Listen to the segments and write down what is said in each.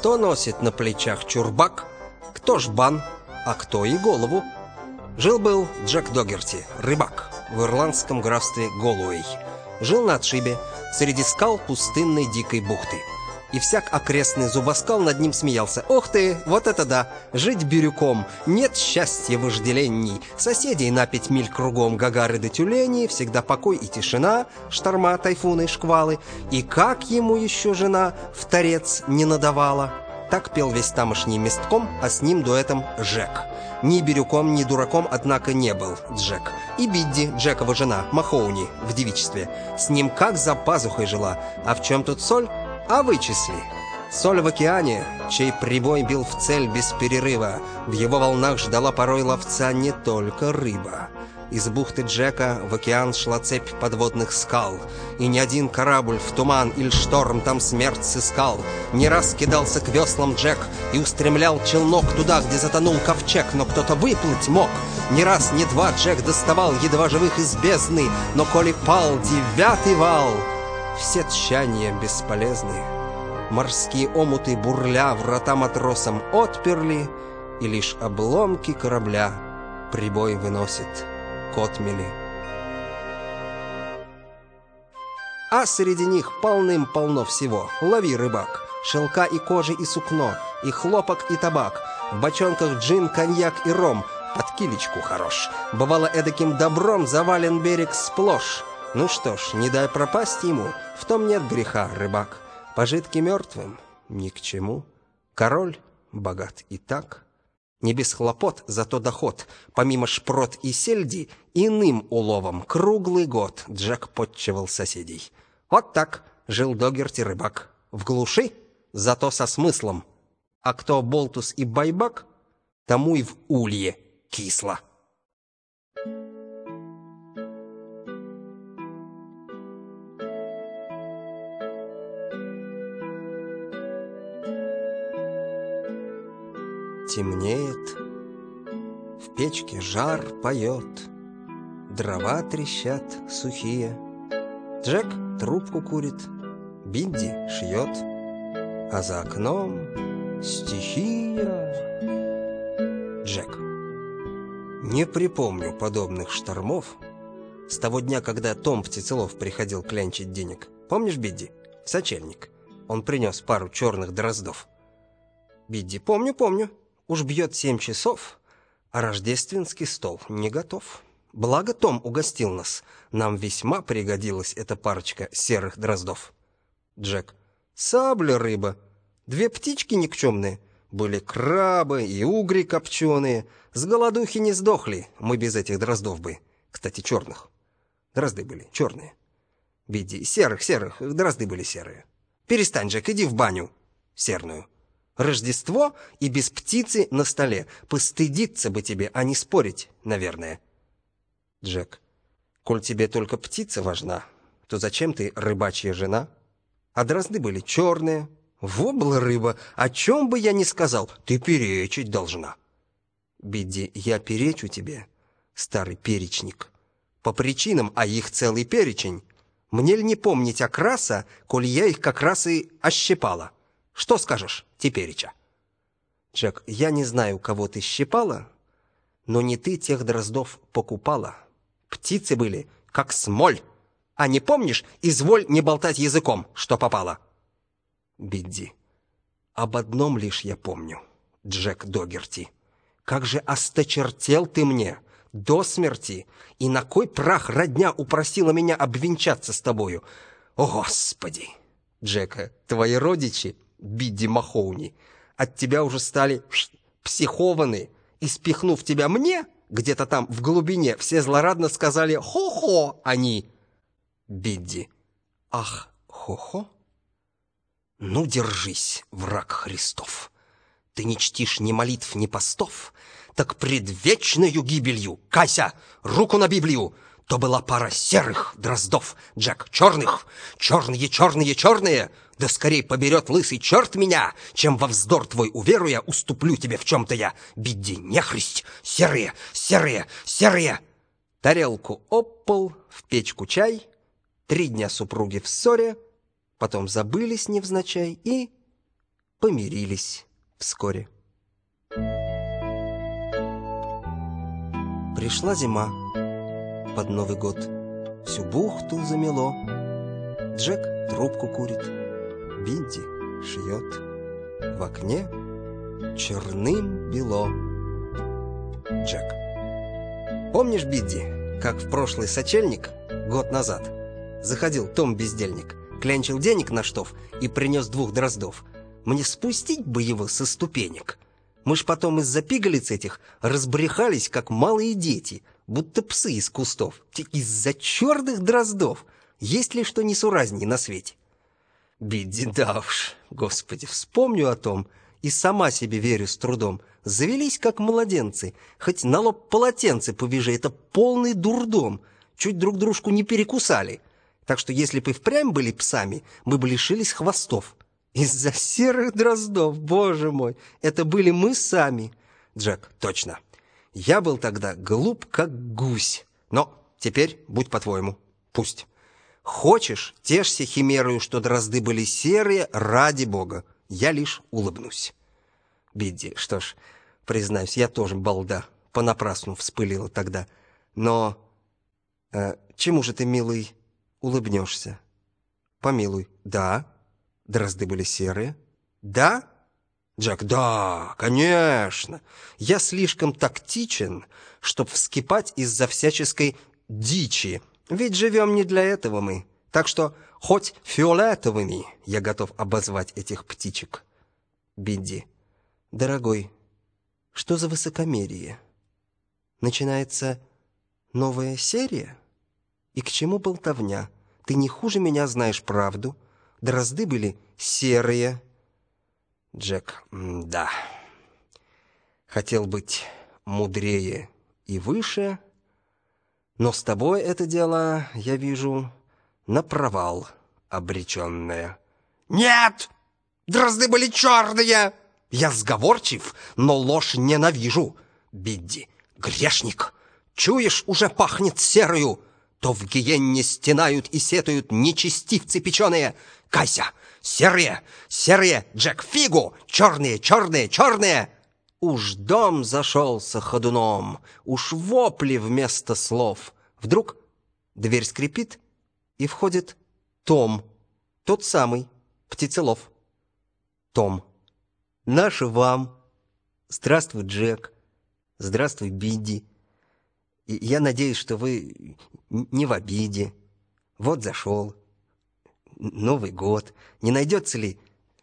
Кто носит на плечах чурбак, кто жбан, а кто и голову. Жил-был Джек Догерти, рыбак, в ирландском графстве Голуэй. Жил на отшибе, среди скал пустынной дикой бухты. И всяк окрестный зубоскал над ним смеялся. «Ох ты, вот это да! Жить бирюком! Нет счастья вожделенней! Соседей на 5 миль кругом гагары да тюлени, всегда покой и тишина, шторма, тайфуны, шквалы. И как ему еще жена в торец не надавала!» Так пел весь тамошний местком, а с ним дуэтом Жек. Ни бирюком, ни дураком, однако, не был Джек. И Бидди, Джекова жена, Махоуни, в девичестве, с ним как за пазухой жила. А в чем тут соль? А вычисли. Соль в океане, чей прибой бил в цель без перерыва. В его волнах ждала порой ловца не только рыба. Из бухты Джека в океан шла цепь подводных скал, и ни один корабль в туман или шторм там смерть сыскал. Не раз кидался к веслам Джек и устремлял челнок туда, где затонул ковчег, но кто-то выплыть мог. Ни раз, ни два Джек доставал едва живых из бездны, но коли пал 9-й вал, все тщания бесполезны. Морские омуты бурля врата матросам отперли, и лишь обломки корабля прибой выносит к отмели. А среди них полным-полно всего. Лови, рыбак, шелка и кожи и сукно, и хлопок и табак, в бочонках джин, коньяк и ром, под килечку хорош. Бывало, эдаким добром завален берег сплошь. Ну что ж, не дай пропасть ему, в том нет греха, рыбак. Пожитки мертвым ни к чему. Король богат и так. Не без хлопот, зато доход, помимо шпрот и сельди, иным уловом круглый год Джек подчевал соседей. Вот так жил Догерти рыбак. В глуши, зато со смыслом. А кто болтус и байбак, тому и в улье кисло. Темнеет, в печке жар поет, дрова трещат сухие. Джек трубку курит, Бидди шьет, а за окном стихия. Джек. Не припомню подобных штормов с того дня, когда Том Птицелов приходил клянчить денег. Помнишь, Бидди? В сочельник. Он принес пару черных дроздов. Бидди: помню. Уж бьет 7 часов, а рождественский стол не готов. Благо Том угостил нас. Нам весьма пригодилась эта парочка серых дроздов. Джек. Сабля рыба. 2 птички никчемные. Были крабы и угри копченые. С голодухи не сдохли мы без этих дроздов бы. Кстати, черных. Дрозды были черные. Бидди. Серых. Дрозды были серые. Перестань, Джек, иди в баню серную. Рождество и без птицы на столе. Постыдиться бы тебе, а не спорить, наверное. Джек. Коль тебе только птица важна, то зачем ты рыбачья жена? А дрозды были черные. Вобла рыба, о чем бы я ни сказал, ты перечить должна. Бидди. Я перечу тебе, старый перечник, по причинам, а их целый перечень. Мне ли не помнить окраса, коль я их как раз и ощипала? Что скажешь тепереча? Джек. Я не знаю, кого ты щипала, но не ты тех дроздов покупала. Птицы были как смоль. А не помнишь, изволь не болтать языком, что попало. Бидди. Об одном лишь я помню, Джек Догерти. Как же осточертел ты мне до смерти, и на кой прах родня упросила меня обвенчаться с тобою? О, Господи! Джека. Твои родичи, Бидди Махоуни, от тебя уже стали психованы, и, спихнув тебя мне, где-то там в глубине, все злорадно сказали «хо-хо» они. Бидди. Ах, хо-хо? Ну, держись, враг Христов. Ты не чтишь ни молитв, ни постов, так пред вечною гибелью, кайся, руку на Библию. То была пара серых дроздов, Джек, черных, черные. Да скорей поберет лысый черт меня, чем во вздор твой уверуя уступлю тебе в чем-то я. Бидди, нехристь, серые. Тарелку об пол, в печку чай. 3 дня супруги в ссоре, потом забылись невзначай и помирились вскоре. Пришла зима под Новый год. Всю бухту замело. Джек трубку курит, Бинди шьет. В окне черным бело. Джек: помнишь, Бидди, как в прошлый сочельник, год назад, заходил Том бездельник, клянчил денег на штоф и принес 2 дроздов? Мне спустить бы его со ступенек. Мы ж потом из-за пигалиц этих разбрехались, как малые дети, будто псы из кустов. Из-за черных дроздов. Есть ли что несуразней на свете? Бидди: да уж, господи, вспомню о том и сама себе верю с трудом. Завелись, как младенцы. Хоть на лоб полотенце повяжи, это полный дурдом. Чуть друг дружку не перекусали. Так что если бы впрямь были псами, мы бы лишились хвостов. Из-за серых дроздов, боже мой, это были мы сами. Джек: точно. Я был тогда глуп, как гусь. Но теперь будь по-твоему. Пусть. Хочешь, тешься химерою, что дрозды были серые, ради бога. Я лишь улыбнусь. Бидди: что ж, признаюсь, я тоже балда. Понапрасну вспылила тогда. Но чему же ты, милый, улыбнешься? Помилуй. Да. Дрозды были серые? Да? Джек: да, конечно. Я слишком тактичен, чтоб вскипать из-за всяческой дичи. Ведь живем не для этого мы. Так что хоть фиолетовыми я готов обозвать этих птичек. Бидди: дорогой, что за высокомерие? Начинается новая серия? И к чему болтовня? Ты не хуже меня знаешь правду. Дрозды были серые. Джек: да. Хотел быть мудрее и выше, но с тобой это дело, я вижу, на провал обреченное. Нет! Дрозды были черные! Я сговорчив, но ложь ненавижу. Бидди: грешник! Чуешь, уже пахнет серою! То в гиенне стенают и сетуют нечестивцы печеные. Кайся! Серые! Серые! Джек, фигу! Черные, черные, черные! Уж дом зашелся ходуном, уж вопли вместо слов. Вдруг дверь скрипит, и входит Том, тот самый, Птицелов. Том: наше вам. Здравствуй, Джек. Здравствуй, Бидди. Я надеюсь, что вы не в обиде. Вот зашел. Новый год. Не найдется ли?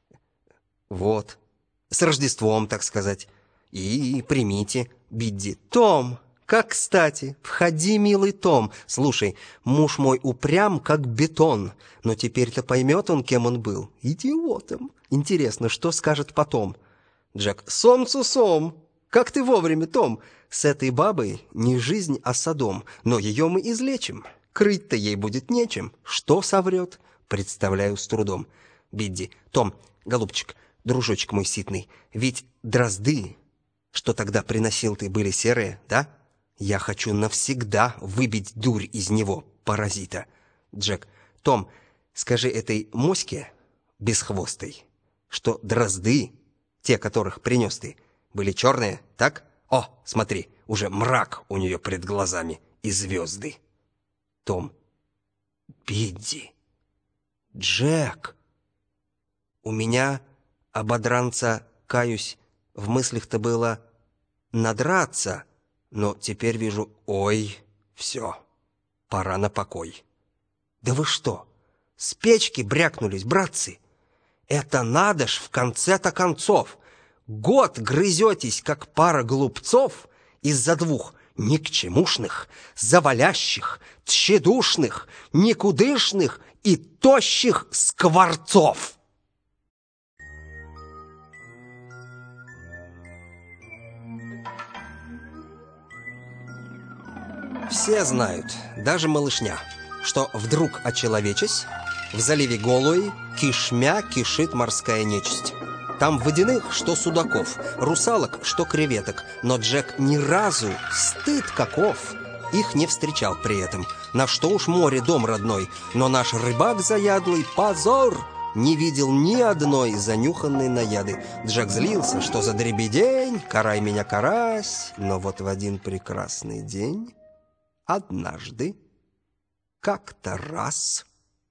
Вот. С Рождеством, так сказать. И примите, Бидди. Том, как кстати. Входи, милый Том. Слушай, муж мой упрям, как бетон. Но теперь-то поймет он, кем он был. Идиотом. Интересно, что скажет потом? Джек: сомцу сом. Как ты вовремя, Том. С этой бабой не жизнь, а содом. Но ее мы излечим. Крыть-то ей будет нечем. Что соврет? Представляю с трудом. Бидди: Том, голубчик, дружочек мой ситный, ведь дрозды, что тогда приносил ты, были серые, да? Я хочу навсегда выбить дурь из него, паразита. Джек: Том, скажи этой моське бесхвостой, что дрозды, те, которых принес ты, были черные, так? О, смотри, уже мрак у нее пред глазами и звезды. Том: Бидди. Джек. У меня, ободранца, каюсь, в мыслях-то было надраться, но теперь вижу, ой, все, пора на покой. Да вы что, с печки брякнулись, братцы? Это надо ж в конце-то концов. Год грызетесь, как пара глупцов, из-за 2 никчемушных, завалящих, тщедушных, никудышных и тощих скворцов. Все знают, даже малышня, что вдруг очеловечась, в заливе Голуи кишмя кишит морская нечисть. Там водяных, что судаков, русалок, что креветок, но Джек ни разу, стыд каков, их не встречал при этом. На что уж море дом родной, но наш рыбак заядлый, позор, не видел ни одной занюханной наяды. Джек злился, что за дребедень, карай меня, карась. Но вот в один прекрасный день, однажды, как-то раз...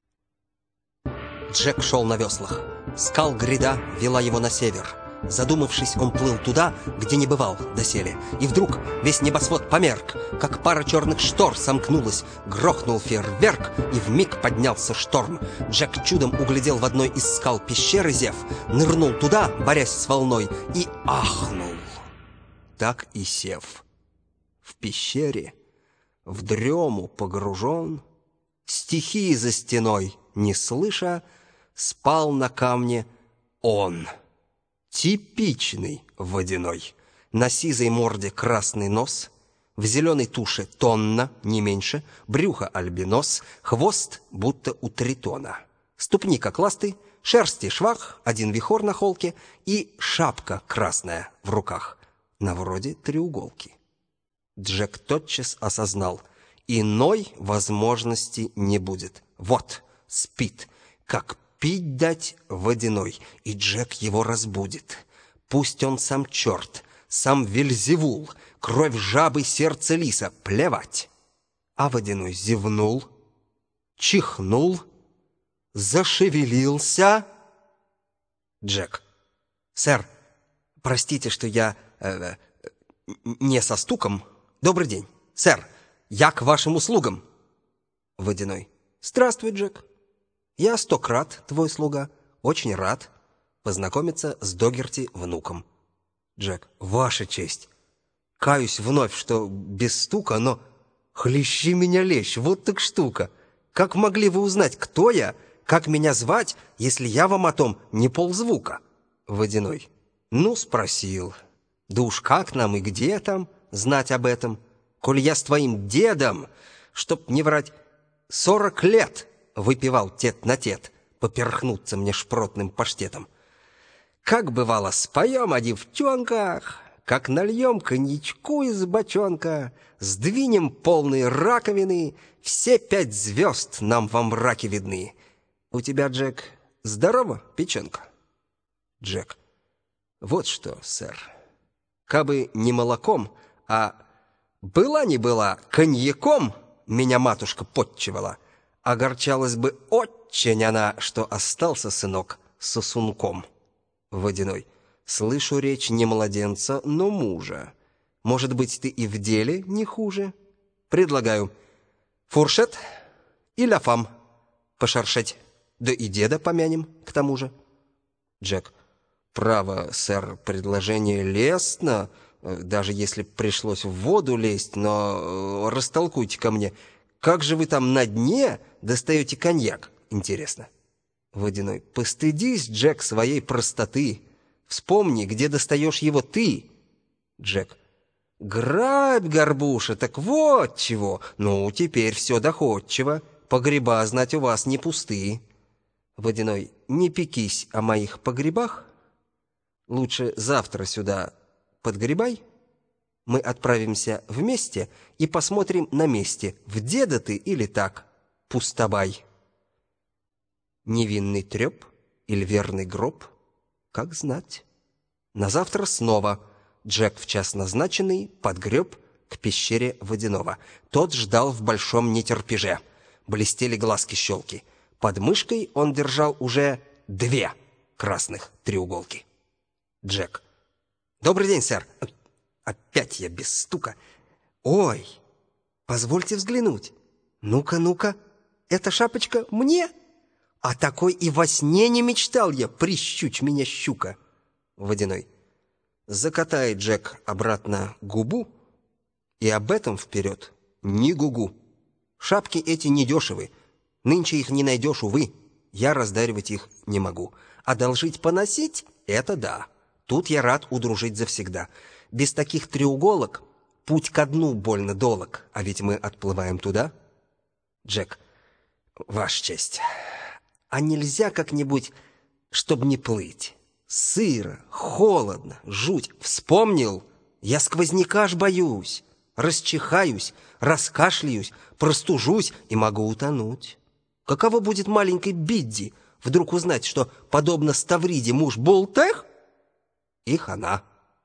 Джек шел на веслах. Скал гряда вела его на север. Задумавшись, он плыл туда, где не бывал доселе. И вдруг весь небосвод померк, как пара черных штор сомкнулась. Грохнул фейерверк, и вмиг поднялся шторм. Джек чудом углядел в одной из скал пещеры зев, нырнул туда, борясь с волной, и ахнул. Так и сев в пещере, в дрему погружен, стихии за стеной не слыша, спал на камне он. Типичный водяной. На сизой морде красный нос, в зеленой туше тонна, не меньше, брюхо альбинос, хвост будто у тритона. Ступни как ласты, шерсти швах, один вихор на холке и шапка красная в руках, на вроде треуголки. Джек тотчас осознал, иной возможности не будет. Вот, спит, как пить дать водяной, и Джек его разбудит. Пусть он сам черт, сам Вельзевул, кровь жабы, сердце лиса, плевать. А водяной зевнул, чихнул, зашевелился. Джек: «Сэр, простите, что я не со стуком. Добрый день, сэр, я к вашим услугам». Водяной: «Здравствуй, Джек. Я 100 крат твой слуга, очень рад познакомиться с Догерти внуком». Джек: «Ваша честь, каюсь вновь, что без стука, но хлещи меня лещ, вот так штука. Как могли вы узнать, кто я, как меня звать, если я вам о том не ползвука?» Водяной: «Ну, спросил. Да уж как нам и где там знать об этом, коль я с твоим дедом, чтоб не врать, 40 лет выпивал тет на тет, поперхнуться мне шпротным паштетом. Как бывало, споем о девчонках, как нальем коньячку из бочонка, сдвинем полные раковины, все 5 звезд нам во мраке видны. У тебя, Джек, здорова печенка?» Джек: «Вот что, сэр, кабы не молоком, а была не была коньяком меня матушка подчевала, огорчалась бы очень она, что остался сынок сосунком». Водяной: «Слышу речь не младенца, но мужа. Может быть, ты и в деле не хуже? Предлагаю фуршет и ляфам пошаршать, да и деда помянем к тому же». Джек: «Право, сэр, предложение лестно, даже если пришлось в воду лезть, но растолкуйте ко мне, как же вы там на дне достаете коньяк, интересно?» Водяной: «Постыдись, Джек, своей простоты. Вспомни, где достаешь его ты». Джек: «Грабь, горбуша, так вот чего. Ну, теперь все доходчиво. Погреба, знать, у вас не пустые». Водяной: «Не пекись о моих погребах. Лучше завтра сюда подгребай. Мы отправимся вместе и посмотрим на месте, в деда ты или так, пустобай». Невинный треп или верный гроб, как знать. На завтра снова Джек в час назначенный подгреб к пещере водяного. Тот ждал в большом нетерпеже. Блестели глазки-щелки. Под мышкой он держал уже 2 красных треуголки. Джек: «Добрый день, сэр. Опять я без стука. Ой, позвольте взглянуть. Ну-ка, ну-ка, эта шапочка мне? А такой и во сне не мечтал я, прищучь меня, щука». Водяной: «Закатай, Джек, обратно губу, и об этом вперед ни гугу. Шапки эти недешевы, нынче их не найдешь, увы, я раздаривать их не могу. Одолжить поносить — это да, тут я рад удружить завсегда. Без таких треуголок путь ко дну больно долог, а ведь мы отплываем туда». Джек: «Ваша честь, а нельзя как-нибудь, чтоб не плыть? Сыро, холодно, жуть. Вспомнил, я сквозняка аж боюсь. Расчихаюсь, раскашляюсь, простужусь и могу утонуть. Каково будет маленькой Бидди вдруг узнать, что, подобно Ставриде, муж Болтех, и хана.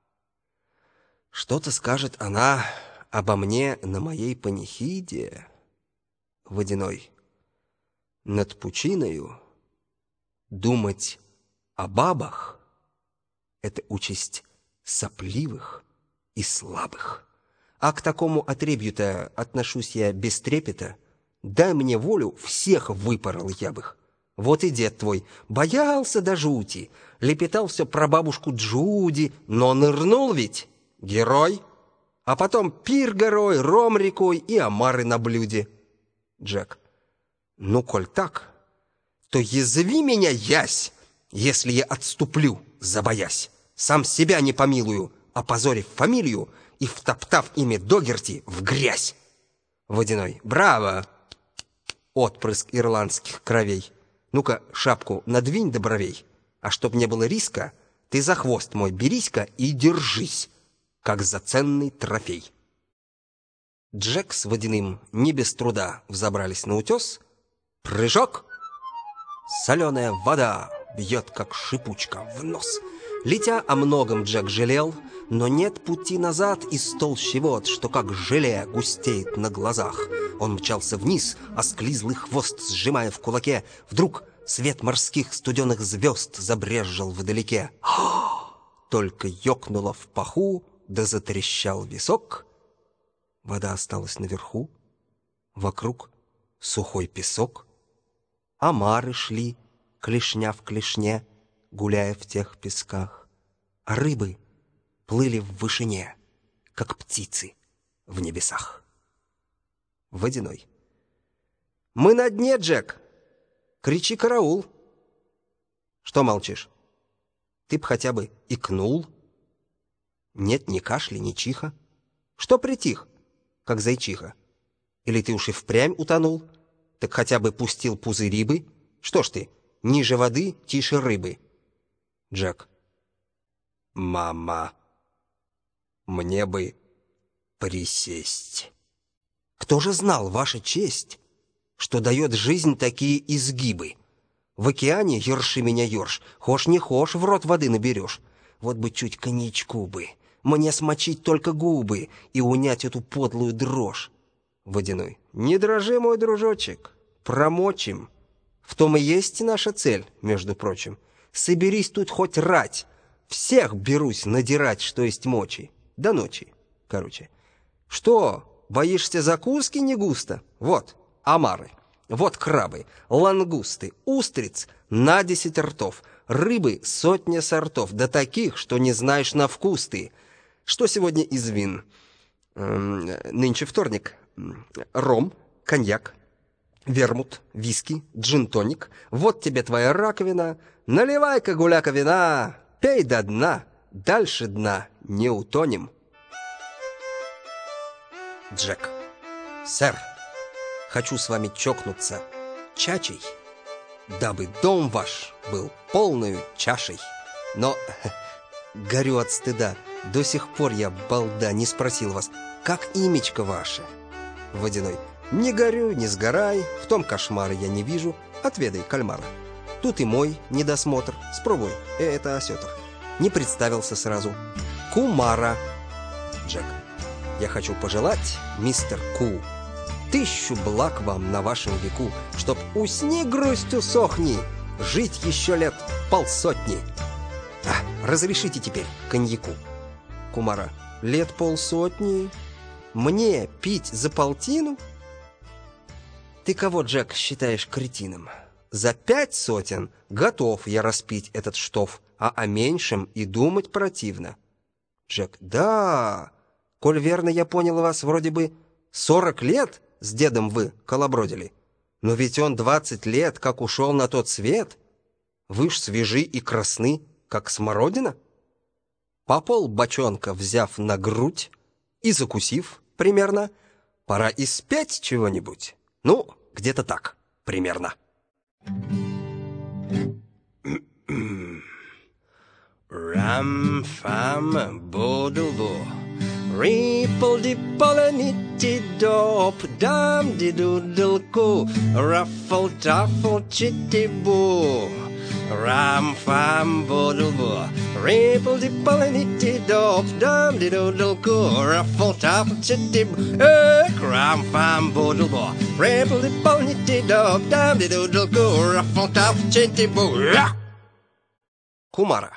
Что-то скажет она обо мне на моей панихиде, Водяной. Над пучиною думать о бабах — это участь сопливых и слабых. А к такому отребью-то отношусь я без трепета. Дай мне волю, всех выпорол я бы их. Вот и дед твой боялся до жути, лепетал все про бабушку Джуди, но нырнул ведь герой. А потом пир горой, ром рекой и омары на блюде. Джек: ну, коль так, то язви меня, ясь, если я отступлю, забоясь. Сам себя не помилую, опозорив фамилию и втоптав имя Догерти в грязь. Водяной: браво! Отпрыск ирландских кровей. Ну-ка, шапку надвинь до бровей, а чтоб не было риска, ты за хвост мой берись-ка и держись, как за ценный трофей. Джек с Водяным не без труда взобрались на утес. Прыжок! Соленая вода бьет, как шипучка, в нос. Летя о многом, Джек жалел, но нет пути назад из толщи вод, что как желе густеет на глазах. Он мчался вниз, осклизлый хвост сжимая в кулаке. Вдруг свет морских студеных звезд забрезжил вдалеке. Только ёкнуло в паху, да затрещал висок. Вода осталась наверху, вокруг сухой песок. Омары шли, клешня в клешне, гуляя в тех песках. А рыбы плыли в вышине, как птицы в небесах. Водяной: мы на дне, Джек! Кричи караул! Что молчишь? Ты б хотя бы икнул. Нет ни кашля, ни чиха. Что притих, как зайчиха? Или ты уж и впрямь утонул? Так хотя бы пустил пузыри бы. Что ж ты, ниже воды, тише рыбы. Джек: мама, мне бы присесть. Кто же знал, ваша честь, что дает жизнь такие изгибы? В океане, ерши меня ерш, хошь не хошь, в рот воды наберешь. Вот бы чуть коньячку бы, мне смочить только губы и унять эту подлую дрожь. Водяной: не дрожи, мой дружочек, промочим. В том и есть наша цель, между прочим. Соберись тут хоть рать, всех берусь надирать, что есть мочи. До ночи, короче. Что, боишься закуски не густо? Вот омары, вот крабы, лангусты, устриц на 10 ртов, рыбы сотня сортов, да таких, что не знаешь на вкус ты. Что сегодня из вин? Нынче вторник. Ром, коньяк, вермут, виски, джин-тоник. Вот тебе твоя раковина. Наливай-ка, гуляка, вина, пей до дна, дальше дна не утонем. Джек: сэр, хочу с вами чокнуться чачей, дабы дом ваш был полною чашей. Но горю от стыда, до сих пор я, балда, не спросил вас, как имечко ваше. Водяной: не горю, не сгорай, в том кошмара я не вижу, отведай кальмара. Тут и мой недосмотр, спробуй, это осетр. Не представился сразу. Кумара. Джек: я хочу пожелать, мистер Ку, 1000 благ вам на вашем веку, чтоб усни грустью сохни, жить еще лет 50. Разрешите теперь коньяку. Кумара: лет 50? Мне пить за 1/2? Ты кого, Джек, считаешь кретином? За 500 готов я распить этот штоф, а о меньшем и думать противно. Джек: да, коль верно я понял вас, вроде бы 40 лет с дедом вы колобродили. Но ведь он 20 лет, как ушел на тот свет. Вы ж свежи и красны, как смородина. По полбочонка взяв на грудь и закусив примерно, пора и спеть чего-нибудь. Ну, где-то так, примерно. Рам-фам-бодулу, рипл-дипл-нит, Риттидоп, дам-ди-ду-дл-ку, раффл-таффл-читти-бу. Рам-фам-бу-ду-бу, рипл-диппл-нитти-доп, дам-ди-ду-дл-ку, раффл-таффл-читти-бу. Рам-фам-бу-ду-бу, рипл-диппл-нитти-доп, дам-ди-ду-дл-ку, раффл-таффл-читти-бу. Кумара.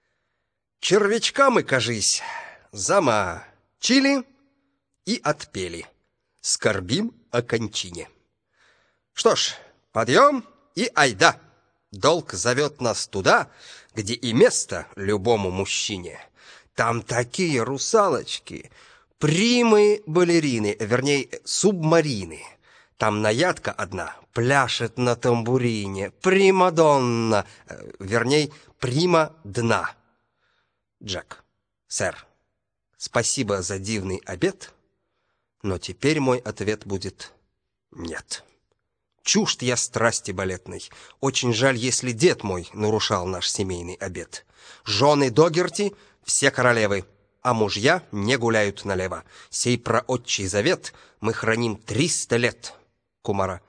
Червячка мы, кажись, замочили и отпели. Скорбим о кончине. Что ж, подъем и айда. Долг зовет нас туда, где и место любому мужчине. Там такие русалочки, примы-балерины, вернее, субмарины. Там наядка одна пляшет на тамбурине, примадонна, вернее, прима дна. Джек, сэр, спасибо за дивный обед, но теперь мой ответ будет нет. Чужд я страсти балетной. Очень жаль, если дед мой нарушал наш семейный обет. Жены Догерти все королевы, а мужья не гуляют налево. Сей праотчий завет мы храним 300 лет. Кумара.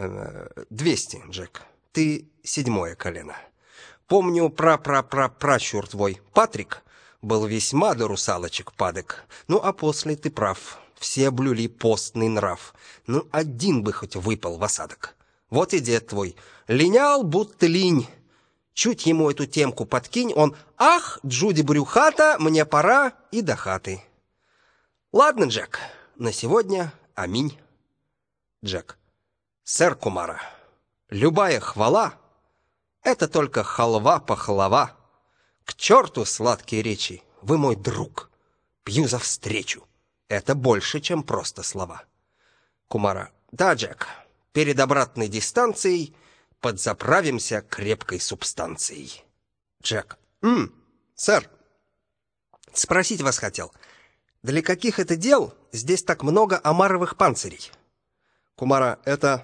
200, Джек. Ты 7-е колено. Помню, пращур твой Патрик был весьма до русалочек падок. Ну, а после ты прав. Все блюли постный нрав. Ну, один бы хоть выпал в осадок. Вот и дед твой линял, будто линь. Чуть ему эту темку подкинь, он: ах, Джуди брюхата, мне пора и до хаты. Ладно, Джек, на сегодня аминь. Джек. Сэр Кумара, любая хвала — это только халва-пахлава. К черту сладкие речи, вы мой друг. Пью за встречу. Это больше, чем просто слова. Кумара. Да, Джек, перед обратной дистанцией подзаправимся крепкой субстанцией. Джек. Сэр, спросить вас хотел. Для каких это дел здесь так много омаровых панцирей? Кумара. Это...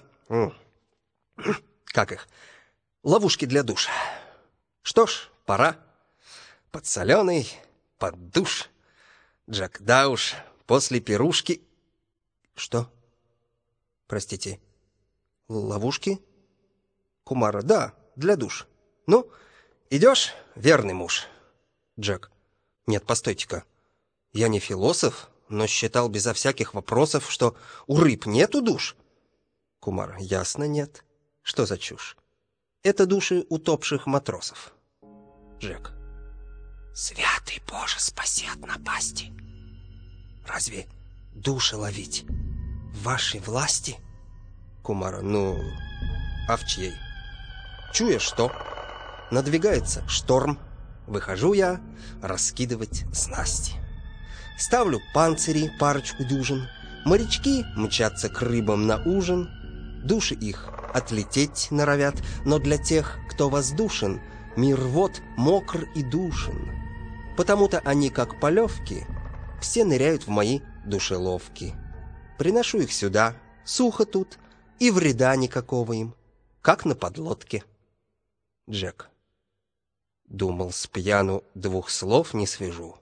как их? Ловушки для душа. Что ж, пора. Под соленый, под душ. Джек. Да уж, после пирушки... Что? Простите. Ловушки? Кумара. Да, для душ. Ну, идешь, верный муж? Джек. Нет, постойте-ка. Я не философ, но считал безо всяких вопросов, что у рыб нету душ. Кумара. Ясно, нет. Что за чушь? Это души утопших матросов. Джек. Святый Боже, спаси от напасти. Разве души ловить в вашей власти? Кумара. Ну, а в чьей? Чуя что? Надвигается шторм. Выхожу я раскидывать снасти. Ставлю панцири парочку дюжин. Морячки мчатся к рыбам на ужин. Души их отлететь норовят, но для тех, кто воздушен, мир вот мокр и душен. Потому-то они, как полевки, все ныряют в мои душеловки. Приношу их сюда, сухо тут, и вреда никакого им, как на подлодке. Джек. Думал, с пьяну 2 слов не свяжу.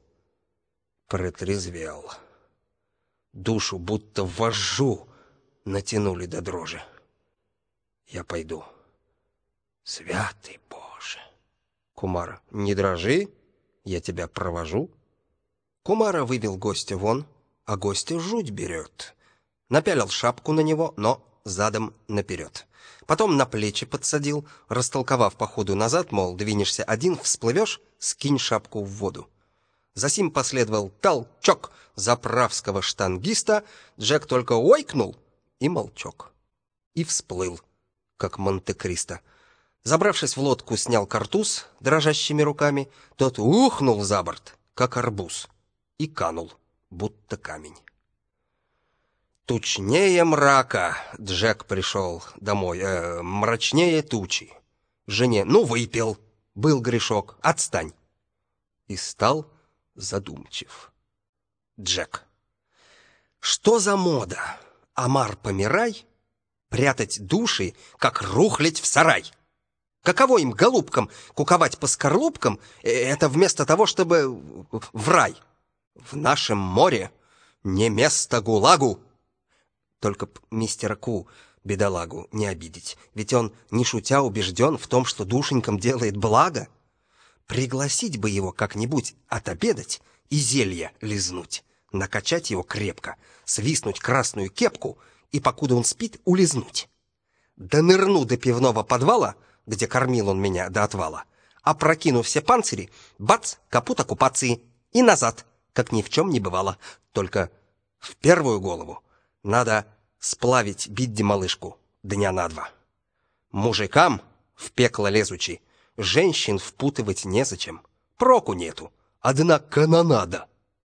Протрезвел. Душу будто вожжу натянули до дрожи. Я пойду. Святый Боже. Кумара. Не дрожи, я тебя провожу. Кумара вывел гостя вон, а гостя жуть берет. Напялил шапку на него, но задом наперед. Потом на плечи подсадил, растолковав по ходу назад, мол, двинешься один, всплывешь, скинь шапку в воду. Засим последовал толчок заправского штангиста. Джек только ойкнул и молчок. И всплыл, как Монте-Кристо. Забравшись в лодку, снял картуз дрожащими руками. Тот ухнул за борт, как арбуз, и канул, будто камень. Тучнее мрака Джек пришел домой, мрачнее тучи. Жене: ну, выпил, был грешок, отстань. И стал задумчив. Джек. Что за мода? Омар, помирай, прятать души, как рухлядь в сарай. Каково им, голубкам, куковать по скорлупкам, это вместо того, чтобы в рай. В нашем море не место ГУЛАГу. Только мистера Ку, бедолагу, не обидеть, ведь он, не шутя, убежден в том, что душенькам делает благо. Пригласить бы его как-нибудь отобедать и зелье лизнуть, накачать его крепко, свистнуть красную кепку и, покуда он спит, улизнуть. Да нырну до пивного подвала, где кормил он меня до отвала, опрокину все панцири, бац, капут оккупации, и назад, как ни в чем не бывало. Только в первую голову надо сплавить Бидди-малышку дня на 2. Мужикам, в пекло лезучи, женщин впутывать незачем. Проку нету, одна канонада.